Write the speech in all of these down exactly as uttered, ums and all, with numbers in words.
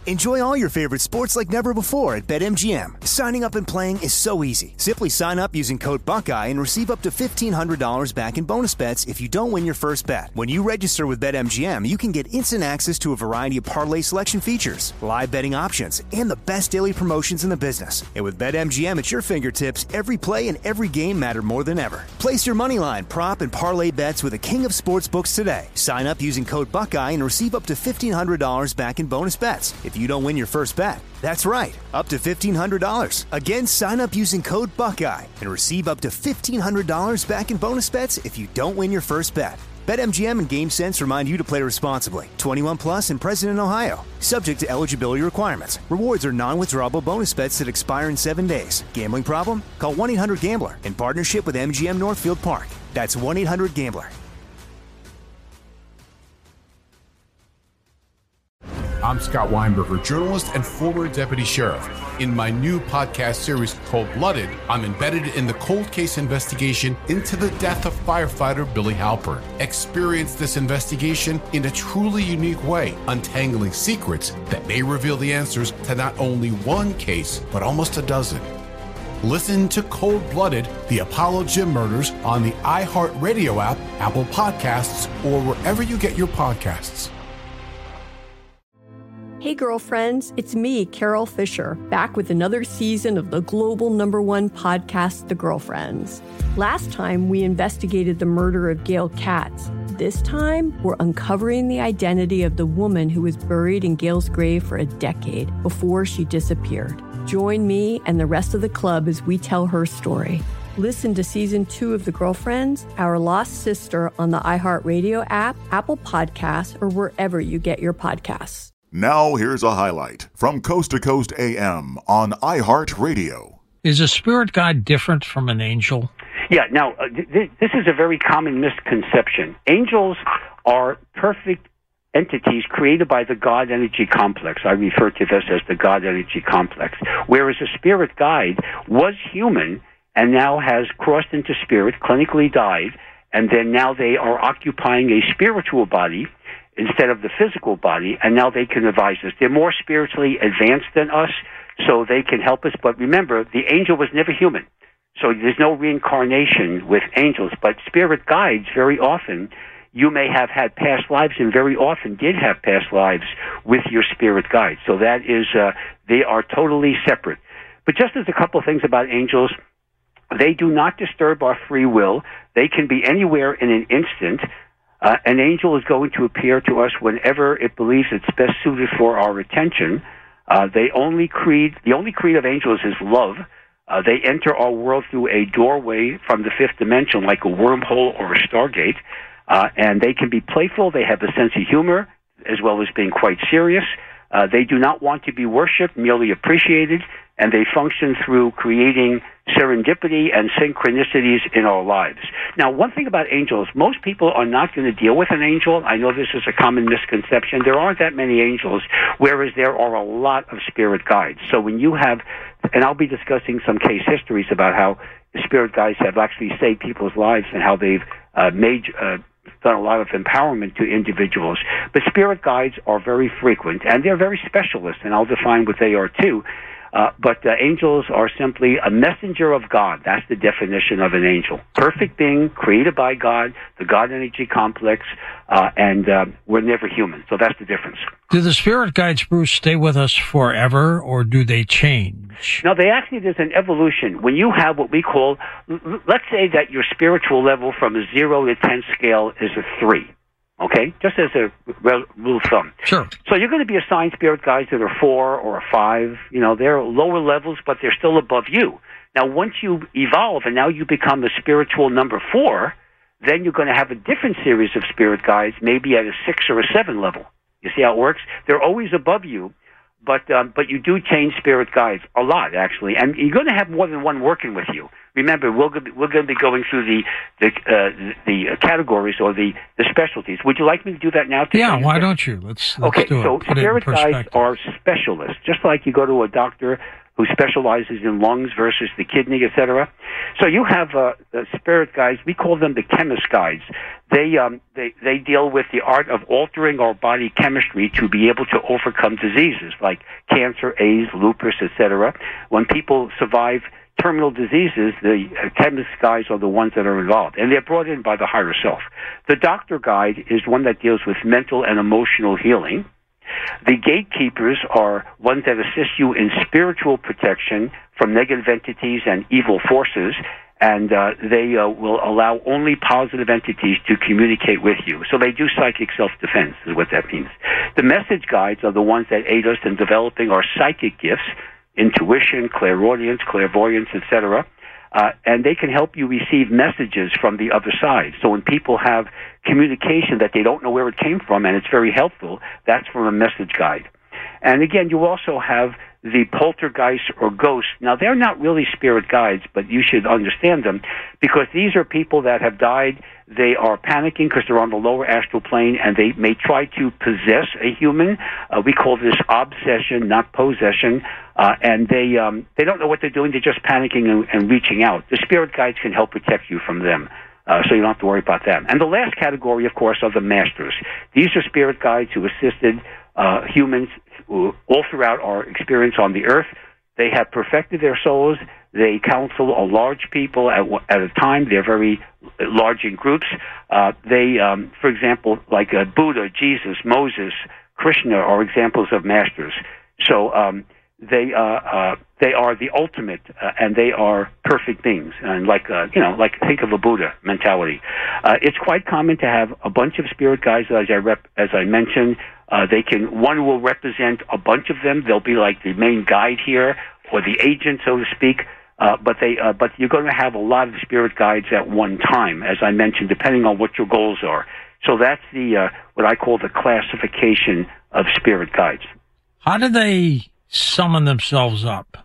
Enjoy all your favorite sports like never before at BetMGM. Signing up and playing is so easy. Simply sign up using code Buckeye and receive up to fifteen hundred dollars back in bonus bets if you don't win your first bet. When you register with BetMGM, you can get instant access to a variety of parlay selection features, live betting options, and the best daily promotions in the business. And with BetMGM at your fingertips, every play and every game matter more than ever. Place your moneyline, prop, and parlay bets with the king of sportsbooks today. Sign up using code Buckeye and receive up to fifteen hundred dollars back in bonus bets if you don't win your first bet. That's right, up to fifteen hundred dollars. Again, sign up using code Buckeye and receive up to fifteen hundred dollars back in bonus bets if you don't win your first bet. BetMGM and GameSense remind you to play responsibly. twenty-one plus and present in Ohio. Subject to eligibility requirements. Rewards are non-withdrawable bonus bets that expire in seven days. Gambling problem? Call one eight hundred gambler in partnership with M G M Northfield Park. That's one eight hundred gambler. I'm Scott Weinberger, journalist and former deputy sheriff. In my new podcast series, Cold Blooded, I'm embedded in the cold case investigation into the death of firefighter Billy Halpern. Experience this investigation in a truly unique way, untangling secrets that may reveal the answers to not only one case, but almost a dozen. Listen to Cold Blooded, the Apollo Gym Murders on the iHeartRadio app, Apple Podcasts, or wherever you get your podcasts. Hey girlfriends, it's me, Carol Fisher, back with another season of the global number one podcast, The Girlfriends. Last time, we investigated the murder of Gail Katz. This time, we're uncovering the identity of the woman who was buried in Gail's grave for a decade before she disappeared. Join me and the rest of the club as we tell her story. Listen to season two of The Girlfriends, Our Lost Sister on the iHeartRadio app, Apple Podcasts, or wherever you get your podcasts. Now here's a highlight from Coast to Coast A M on iHeartRadio. Is a spirit guide different from an angel? Yeah, now, uh, th- this is a very common misconception. Angels are perfect entities created by the God energy complex. I refer to this as the God energy complex. Whereas a spirit guide was human and now has crossed into spirit, clinically died, and then now they are occupying a spiritual body instead of the physical body, and now they can advise us. They're more spiritually advanced than us, so they can help us. But remember, the angel was never human, so there's no reincarnation with angels. But spirit guides, very often, you may have had past lives, and very often did have past lives with your spirit guides. So that is, uh, they are totally separate. But just as a couple of things about angels, they do not disturb our free will. They can be anywhere in an instant. Uh, an angel is going to appear to us whenever it believes it's best suited for our attention. Uh, they only creed, the only creed of angels is love. Uh, they enter our world through a doorway from the fifth dimension, like a wormhole or a stargate. Uh, and they can be playful. They have a sense of humor, as well as being quite serious. Uh, they do not want to be worshipped, merely appreciated. And they function through creating serendipity and synchronicities in our lives. Now, one thing about angels, most people are not going to deal with an angel. I know this is a common misconception. There aren't that many angels, whereas there are a lot of spirit guides. So when you have, and I'll be discussing some case histories about how the spirit guides have actually saved people's lives and how they've uh, made, uh, done a lot of empowerment to individuals. But spirit guides are very frequent, and they're very specialist, and I'll define what they are too. Uh, but uh, angels are simply a messenger of God. That's the definition of an angel. Perfect being, created by God, the God energy complex, uh, and uh, we're never human. So that's the difference. Do the spirit guides, Bruce, stay with us forever, or do they change? No, they actually, there's an evolution. When you have what we call, let's say that your spiritual level from a zero to ten scale is a three. Okay, just as a rule of thumb. Sure. So you're going to be assigned spirit guides that are four or a five. You know, they're lower levels, but they're still above you. Now, once you evolve and now you become a spiritual number four, then you're going to have a different series of spirit guides, maybe at a six or a seven level. You see how it works? They're always above you, but um, but you do change spirit guides a lot, actually, and you're going to have more than one working with you. Remember, we're going to be, we're going to be going through the the uh, the categories or the, the specialties. Would you like me to do that now? Yeah, why don't you? Let's, let's okay, do so it. Put spirit it in guides are specialists, just like you go to a doctor who specializes in lungs versus the kidney, et cetera. So you have uh, the spirit guides. We call them the chemist guides. They um, they they deal with the art of altering our body chemistry to be able to overcome diseases like cancer, AIDS, lupus, et cetera. When people survive terminal diseases, the uh, chemist guides are the ones that are involved, and they're brought in by the higher self. The doctor guide is one that deals with mental and emotional healing. The gatekeepers are ones that assist you in spiritual protection from negative entities and evil forces, and uh, they uh, will allow only positive entities to communicate with you. So they do psychic self-defense, is what that means. The message guides are the ones that aid us in developing our psychic gifts, intuition, clairaudience, clairvoyance, et cetera. Uh, and they can help you receive messages from the other side. So when people have communication that they don't know where it came from, and it's very helpful, that's from a message guide. And again, you also have the poltergeist or ghosts. Now, they're not really spirit guides, but you should understand them because these are people that have died. They are panicking because they're on the lower astral plane, and they may try to possess a human. Uh, we call this obsession, not possession. Uh, and they um, they don't know what they're doing. They're just panicking and, and reaching out. The spirit guides can help protect you from them, uh, so you don't have to worry about them. And the last category, of course, are the masters. These are spirit guides who assisted uh, humans all throughout our experience on the earth. They have perfected their souls. They counsel a large people at, at a time. They're very large in groups. Uh, they, um, for example, like uh, Buddha, Jesus, Moses, Krishna are examples of masters. So um, they uh, uh, they are the ultimate, uh, and they are perfect beings. And like uh, you know, like think of a Buddha mentality. Uh, it's quite common to have a bunch of spirit guides, as I rep, as I mentioned. Uh, they can one will represent a bunch of them. They'll be like the main guide here, or the agent, so to speak. Uh, but they, uh, but you're going to have a lot of spirit guides at one time, as I mentioned, depending on what your goals are. So that's the uh, what I call the classification of spirit guides. How do they summon themselves up,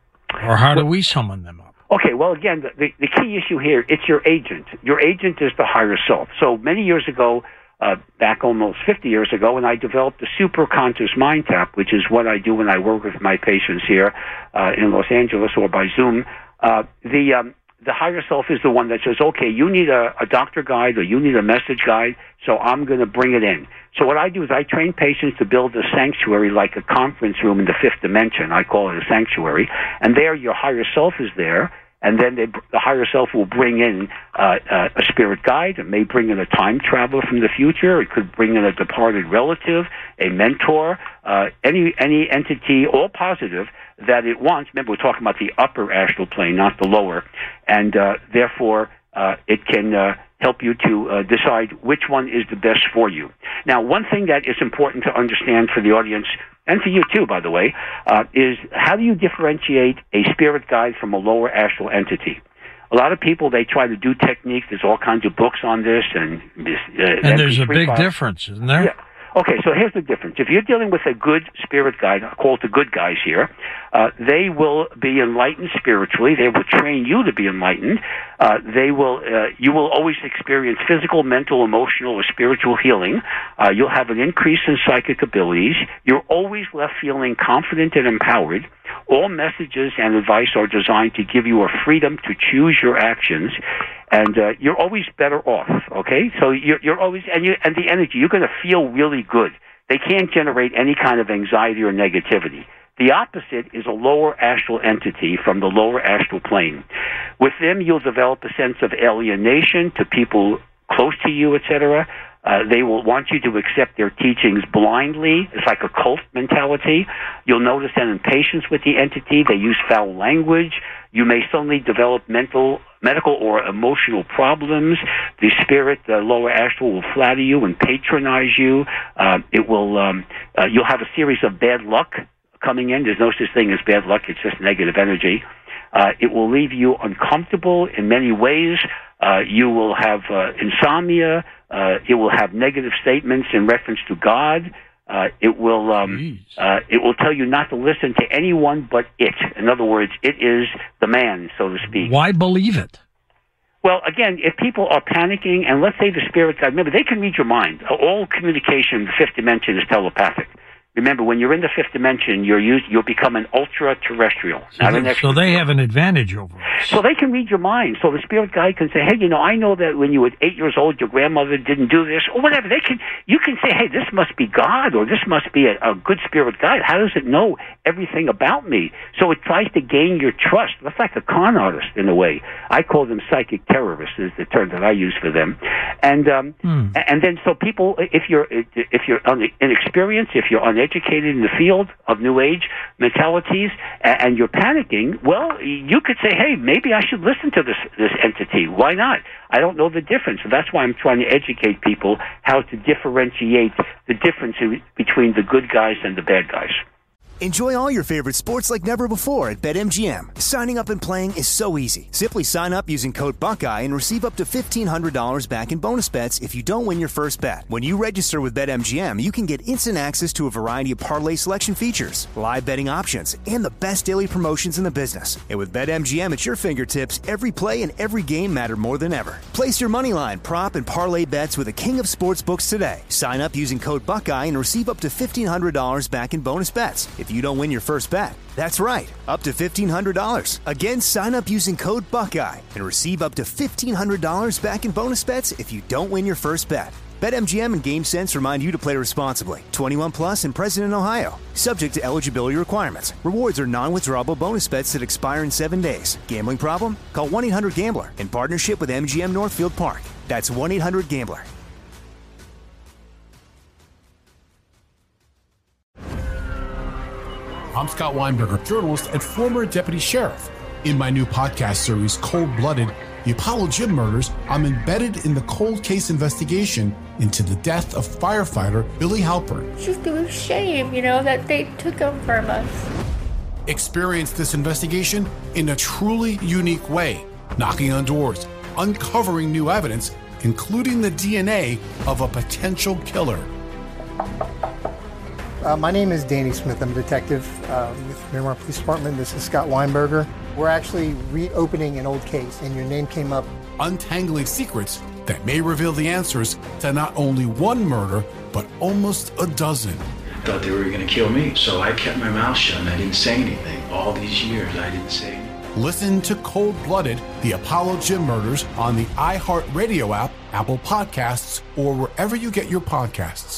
or how do we summon them up? Okay, well, again, the, the, the key issue here, it's your agent. Your agent is the higher self. So many years ago, uh, back almost fifty years ago, when I developed the super conscious mind tap, which is what I do when I work with my patients here uh, in Los Angeles or by Zoom, uh, the um, the higher self is the one that says, okay, you need a, a doctor guide or you need a message guide, so I'm going to bring it in. So what I do is I train patients to build a sanctuary like a conference room in the fifth dimension. I call it a sanctuary. And there your higher self is there, and then they, the higher self will bring in uh, uh, a spirit guide. It may bring in a time traveler from the future. It could bring in a departed relative, a mentor, uh, any any entity, all positive, that it wants. Remember, we're talking about the upper astral plane, not the lower. And uh, therefore, uh, it can uh, help you to uh, decide which one is the best for you. Now, one thing that is important to understand for the audience, and for you too, by the way, uh, is how do you differentiate a spirit guide from a lower astral entity? A lot of people, they try to do techniques. There's all kinds of books on this. And, this, uh, and there's a big files. difference, isn't there? Yeah. Okay, so here's the difference. If you're dealing with a good spirit guide, I call it the good guys here, uh, they will be enlightened spiritually. They will train you to be enlightened. Uh, they will, uh, you will always experience physical, mental, emotional, or spiritual healing. Uh, you'll have an increase in psychic abilities. You're always left feeling confident and empowered. All messages and advice are designed to give you a freedom to choose your actions. And uh, you're always better off, okay? So you're, you're always, and, you, and the energy, you're going to feel really good. They can't generate any kind of anxiety or negativity. The opposite is a lower astral entity from the lower astral plane. With them, you'll develop a sense of alienation to people close to you, et cetera. Uh, they will want you to accept their teachings blindly. It's like a cult mentality. You'll notice an impatience with the entity. They use foul language. You may suddenly develop mental, medical or emotional problems. The spirit, the lower astral, will flatter you and patronize you. Uh, it will. Um, uh, you'll have a series of bad luck coming in. There's no such thing as bad luck. It's just negative energy. Uh, it will leave you uncomfortable in many ways. Uh, you will have uh, insomnia. Uh, it will have negative statements in reference to God. Uh, it will um, uh, it will tell you not to listen to anyone but it. In other words, it is the man, so to speak. Why believe it? Well, again, if people are panicking, and let's say the spirit guide, remember, they can read your mind. All communication in the fifth dimension is telepathic. Remember, when you're in the fifth dimension, you're used, you'll become an ultra-terrestrial. So, they, so they have an advantage over us. So they can read your mind. So the spirit guide can say, hey, you know, I know that when you were eight years old, your grandmother didn't do this, or whatever. They can, you can say, hey, this must be God, or this must be a, a good spirit guide. How does it know everything about me? So it tries to gain your trust. That's like a con artist, in a way. I call them psychic terrorists, is the term that I use for them. And um, hmm. and then so people, if you're if you're inexperienced, if you're uneducated in the field of New Age mentalities, and you're panicking, well, you could say, hey, maybe I should listen to this this entity. Why not? I don't know the difference. So that's why I'm trying to educate people how to differentiate the difference between the good guys and the bad guys. Enjoy all your favorite sports like never before at BetMGM. Signing up and playing is so easy. Simply sign up using code Buckeye and receive up to fifteen hundred dollars back in bonus bets if you don't win your first bet. When you register with BetMGM, you can get instant access to a variety of parlay selection features, live betting options, and the best daily promotions in the business. And with BetMGM at your fingertips, every play and every game matter more than ever. Place your moneyline, prop, and parlay bets with the king of sportsbooks today. Sign up using code Buckeye and receive up to fifteen hundred dollars back in bonus bets if you don't win your first bet. That's right, up to fifteen hundred dollars. Again, sign up using code Buckeye and receive up to fifteen hundred dollars back in bonus bets if you don't win your first bet. BetMGM and GameSense remind you to play responsibly. twenty-one plus and present in Ohio. Subject to eligibility requirements. Rewards are non-withdrawable bonus bets that expire in seven days. Gambling problem? Call one eight hundred gambler in partnership with M G M Northfield Park. That's one eight hundred gambler. I'm Scott Weinberger, journalist and former deputy sheriff. In my new podcast series, Cold Blooded, The Apollo Gym Murders, I'm embedded in the cold case investigation into the death of firefighter Billy Halpern. It's just a shame, you know, that they took him from us. Experience this investigation in a truly unique way, knocking on doors, uncovering new evidence, including the D N A of a potential killer. Uh, my name is Danny Smith. I'm a detective uh, with Miramar Police Department. This is Scott Weinberger. We're actually reopening an old case, and your name came up. Untangling secrets that may reveal the answers to not only one murder, but almost a dozen. I thought they were going to kill me, so I kept my mouth shut and I didn't say anything. All these years, I didn't say anything. Listen to Cold Blooded, The Apollo Gym Murders on the iHeartRadio app, Apple Podcasts, or wherever you get your podcasts.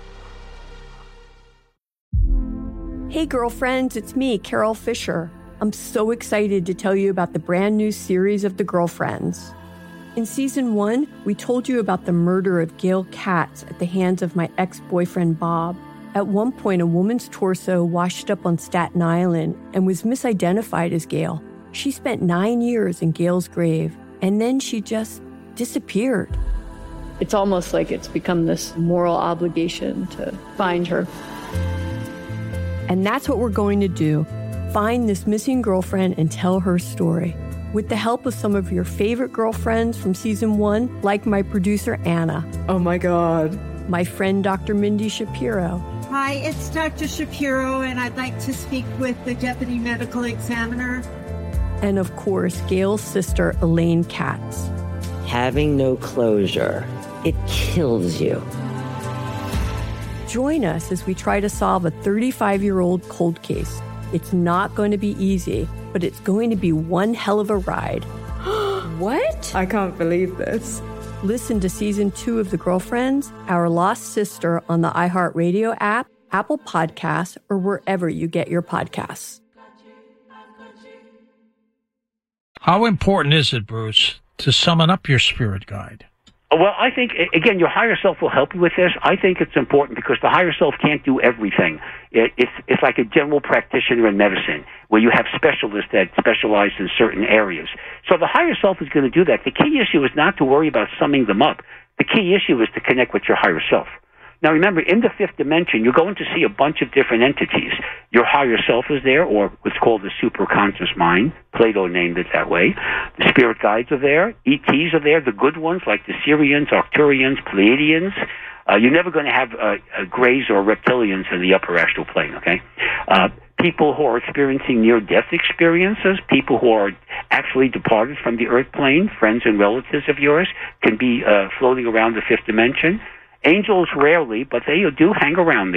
Hey girlfriends, it's me, Carol Fisher. I'm so excited to tell you about the brand new series of The Girlfriends. In season one, we told you about the murder of Gail Katz at the hands of my ex-boyfriend Bob. At one point, a woman's torso washed up on Staten Island and was misidentified as Gail. She spent nine years in Gail's grave, and then she just disappeared. It's almost like it's become this moral obligation to find her. And that's what we're going to do. Find this missing girlfriend and tell her story. With the help of some of your favorite girlfriends from season one, like my producer, Anna. Oh my God. My friend, Doctor Mindy Shapiro. Hi, it's Doctor Shapiro, and I'd like to speak with the deputy medical examiner. And of course, Gail's sister, Elaine Katz. Having no closure, it kills you. Join us as we try to solve a thirty-five-year-old cold case. It's not going to be easy, but it's going to be one hell of a ride. What? I can't believe this. Listen to season two of The Girlfriends, Our Lost Sister on the iHeartRadio app, Apple Podcasts, or wherever you get your podcasts. How important is it, Bruce, to summon up your spirit guide? Well, I think, again, your higher self will help you with this. I think it's important because the higher self can't do everything. It, it's, it's like a general practitioner in medicine where you have specialists that specialize in certain areas. So the higher self is going to do that. The key issue is not to worry about summing them up. The key issue is to connect with your higher self. Now, remember, in the fifth dimension, you're going to see a bunch of different entities. Your higher self is there, or what's called the superconscious mind. Plato named it that way. The spirit guides are there. E Ts are there, the good ones, like the Sirians, Arcturians, Pleiadians. Uh, you're never going to have uh, uh, Greys or Reptilians in the upper astral plane, okay? Uh, people who are experiencing near-death experiences, people who are actually departed from the earth plane, friends and relatives of yours, can be uh, floating around the fifth dimension. Angels rarely, but they do hang around there.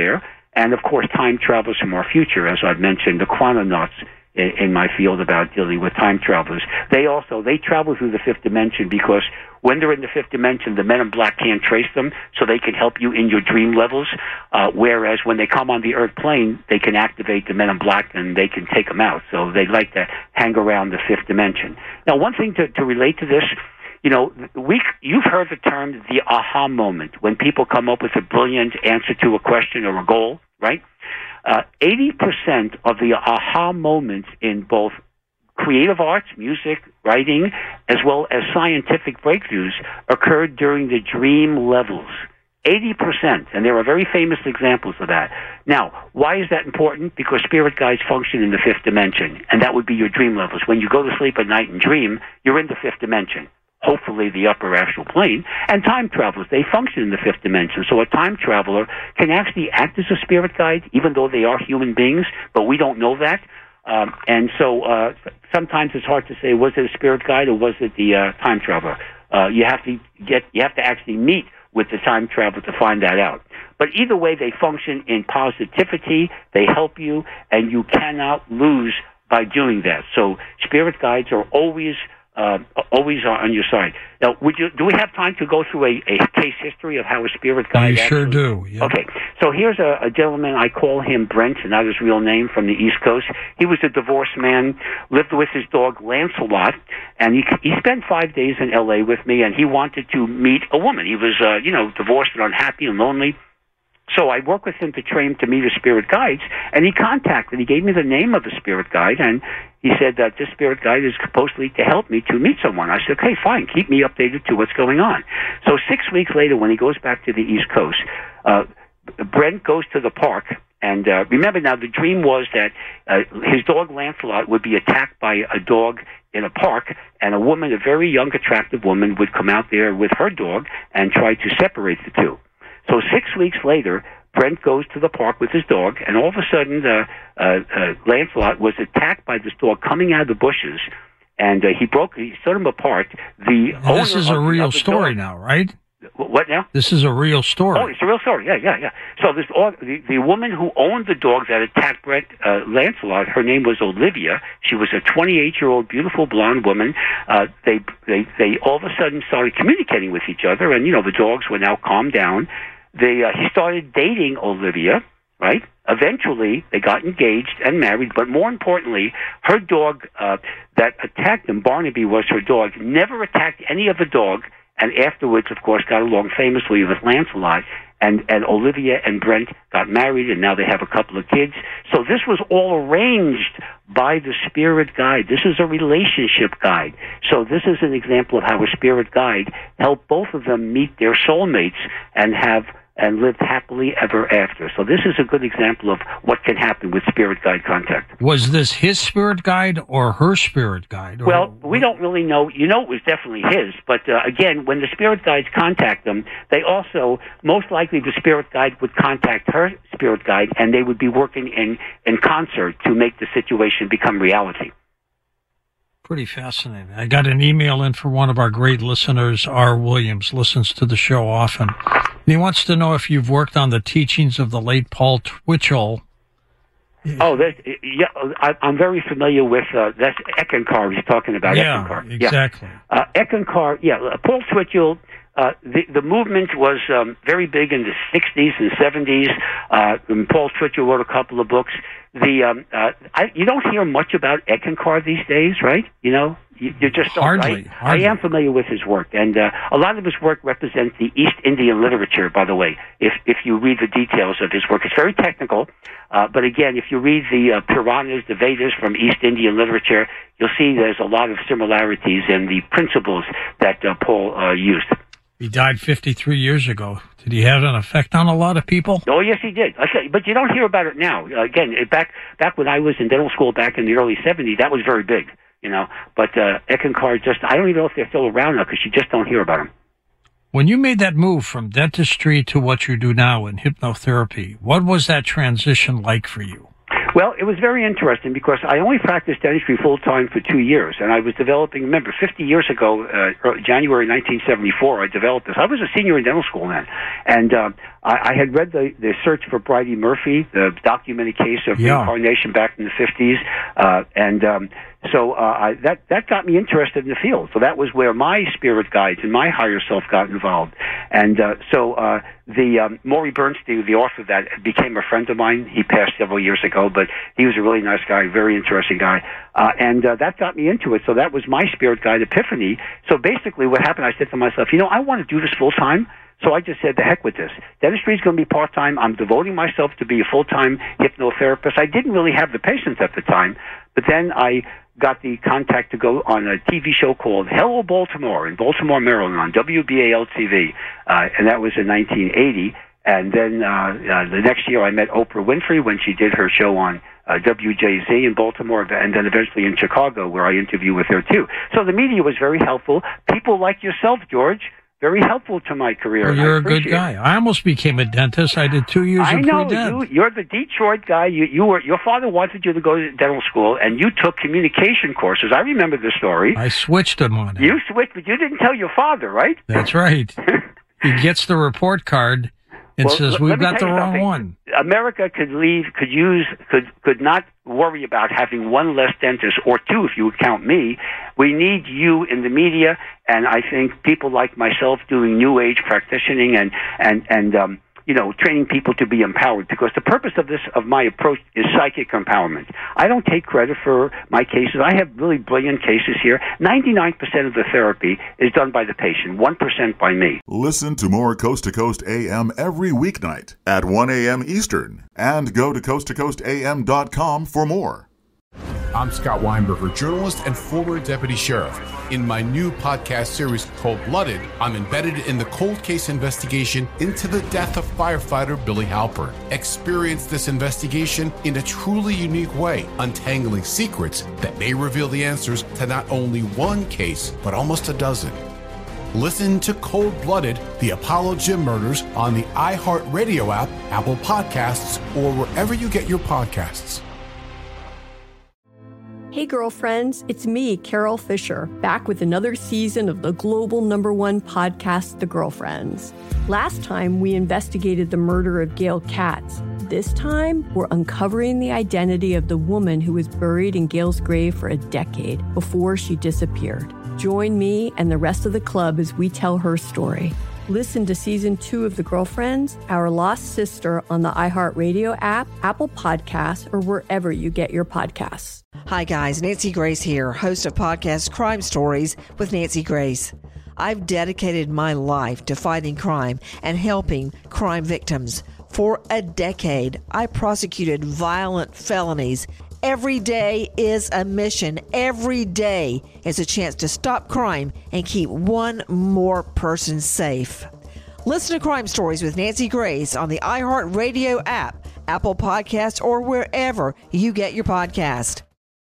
And, of course, time travelers from our future, as I've mentioned, the chrononauts in, in my field about dealing with time travelers. They also, they travel through the fifth dimension because when they're in the fifth dimension, the men in black can't trace them, so they can help you in your dream levels, uh, whereas when they come on the earth plane, they can activate the men in black and they can take them out. So they like to hang around the fifth dimension. Now, one thing to, to relate to this, you know, we, you've heard the term the aha moment, when people come up with a brilliant answer to a question or a goal, right? Uh, eighty percent of the aha moments in both creative arts, music, writing, as well as scientific breakthroughs occurred during the dream levels. eighty percent, and there are very famous examples of that. Now, why is that important? Because spirit guides function in the fifth dimension, and that would be your dream levels. When you go to sleep at night and dream, you're in the fifth dimension, hopefully the upper astral plane. And time travelers, they function in the fifth dimension. So a time traveler can actually act as a spirit guide, even though they are human beings, but we don't know that. Um, and so uh, sometimes it's hard to say, was it a spirit guide or was it the uh, time traveler? Uh, you have to get, you have to actually meet with the time traveler to find that out. But either way, they function in positivity, they help you, and you cannot lose by doing that. So spirit guides are always Uh, always are on your side. Now, would you? Do we have time to go through a, a case history of how a spirit guide? You actually, sure do. Yep. Okay, so here's a, a gentleman. I call him Brent, not his real name, from the East Coast. He was a divorced man, lived with his dog Lancelot, and he he spent five days in L A with me. And he wanted to meet a woman. He was, uh, you know, divorced and unhappy and lonely. So I worked with him to train to meet his spirit guides, and he contacted, he gave me the name of the spirit guide, and he said that this spirit guide is supposedly to help me to meet someone. I said, okay, fine, keep me updated to what's going on. So six weeks later, when he goes back to the East Coast, uh, Brent goes to the park, and uh, remember now, the dream was that uh, his dog Lancelot would be attacked by a dog in a park, and a woman, a very young, attractive woman, would come out there with her dog and try to separate the two. So six weeks later, Brent goes to the park with his dog, and all of a sudden, uh, uh, uh, Lancelot was attacked by this dog coming out of the bushes, and uh, he broke, he set him apart. The Now, this owner is a of, real of the story dog, now, right? What now? This is a real story. Oh, it's a real story. Yeah, yeah, yeah. So this the, the woman who owned the dog that attacked Brent uh, Lancelot, her name was Olivia. She was a twenty-eight-year-old, beautiful blonde woman. Uh, they they they all of a sudden started communicating with each other, and you know the dogs were now calmed down. They uh, he started dating Olivia, right? Eventually, they got engaged and married. But more importantly, her dog uh, that attacked him, Barnaby, was her dog. Never attacked any other dog. And afterwards, of course, got along famously with Lancelot, and, and Olivia and Brent got married, and now they have a couple of kids. So this was all arranged by the spirit guide. This is a relationship guide. So this is an example of how a spirit guide helped both of them meet their soulmates and have and lived happily ever after. So this is a good example of what can happen with spirit guide contact. Was this his spirit guide or her spirit guide? Or well, we don't really know. You know it was definitely his, but uh, again, when the spirit guides contact them, they also, most likely the spirit guide would contact her spirit guide, and they would be working in, in concert to make the situation become reality. Pretty fascinating. I got an email in for one of our great listeners, R. Williams, listens to the show often. And he wants to know if you've worked on the teachings of the late Paul Twitchell. Oh, that, yeah, I, I'm very familiar with, uh, that's Eckankar he's talking about. Yeah, Eckankar. exactly. Yeah. Uh, Eckankar, yeah, uh, Paul Twitchell, uh, the, the movement was um, very big in the sixties and seventies. Uh, and Paul Twitchell wrote a couple of books. The um, uh, I, you don't hear much about Eckankar these days, right? You know, you, you just don't. Hardly, I, hardly. I am familiar with his work, and uh, a lot of his work represents the East Indian literature. By the way, if if you read the details of his work, it's very technical. Uh, but again, if you read the uh, Puranas, the Vedas from East Indian literature, you'll see there's a lot of similarities in the principles that uh, Paul uh, used. He died fifty-three years ago. Did he have an effect on a lot of people? Oh, yes, he did. Okay, but you don't hear about it now. Uh, again, back back when I was in dental school back in the early seventies, that was very big, you know. But uh, Eckankar, just, I don't even know if they're still around now because you just don't hear about them. When you made that move from dentistry to what you do now in hypnotherapy, what was that transition like for you? Well, it was very interesting because I only practiced dentistry full-time for two years, and I was developing, remember, fifty years ago, uh, January nineteen seventy-four, I developed this. I was a senior in dental school then, and uh, I, I had read the, the Search for Bridie Murphy, the documented case of yeah. reincarnation back in the fifties, uh, and um, so uh, I, that that got me interested in the field. So that was where my spirit guides and my higher self got involved. And uh, so uh, the um, Maury Bernstein, the author of that, became a friend of mine. He passed several years ago, but he was a really nice guy, very interesting guy. Uh, and uh, that got me into it. So that was my spirit guide epiphany. So basically what happened, I said to myself, you know, I want to do this full time. So I just said, the heck with this. Dentistry is going to be part-time. I'm devoting myself to be a full-time hypnotherapist. I didn't really have the patience at the time, but then I got the contact to go on a T V show called Hello Baltimore in Baltimore, Maryland on W B A L T V, uh, and that was in nineteen eighty. And then uh, uh, the next year I met Oprah Winfrey when she did her show on uh, W J Z in Baltimore, and then eventually in Chicago, where I interviewed with her too. So the media was very helpful. People like yourself, George, very helpful to my career. Well, you're a good guy. I almost became a dentist. I did two years I of know pre-dent. you. You're the Detroit guy. You, you were. Your father wanted you to go to dental school, and you took communication courses. I remember the story. I switched him on it. You switched, but you didn't tell your father, right? That's right. He gets the report card and well, says, l- "We've got the wrong something. one." America could leave, could use, could could not worry about having one less dentist, or two if you would count me. We need you in the media, and I think people like myself doing new age practicing and and and um, you know, training people to be empowered. Because the purpose of this, of my approach, is psychic empowerment. I don't take credit for my cases. I have really brilliant cases here. ninety-nine percent of the therapy is done by the patient, one percent by me. Listen to more Coast to Coast A M every weeknight at one a.m. Eastern, and go to coast to coast a m dot com for more. I'm Scott Weinberger, journalist and former deputy sheriff. In my new podcast series called Blooded, I'm embedded in the cold case investigation into the death of firefighter Billy Halpern. Experience this investigation in a truly unique way, untangling secrets that may reveal the answers to not only one case, but almost a dozen. Listen to Cold Blooded, the Apollo Gym Murders on the iHeartRadio app, Apple Podcasts, or wherever you get your podcasts. Hey girlfriends, it's me, Carol Fisher, back with another season of the global number one podcast, The Girlfriends. Last time, we investigated the murder of Gail Katz. This time, we're uncovering the identity of the woman who was buried in Gail's grave for a decade before she disappeared. Join me and the rest of the club as we tell her story. Listen to season two of The Girlfriends, Our Lost Sister on the iHeartRadio app, Apple Podcasts, or wherever you get your podcasts. Hi guys, Nancy Grace here, host of podcast Crime Stories with Nancy Grace. I've dedicated my life to fighting crime and helping crime victims. For a decade, I prosecuted violent felonies. Every day is a mission. Every day is a chance to stop crime and keep one more person safe. Listen to Crime Stories with Nancy Grace on the iHeartRadio app, Apple Podcasts, or wherever you get your podcast.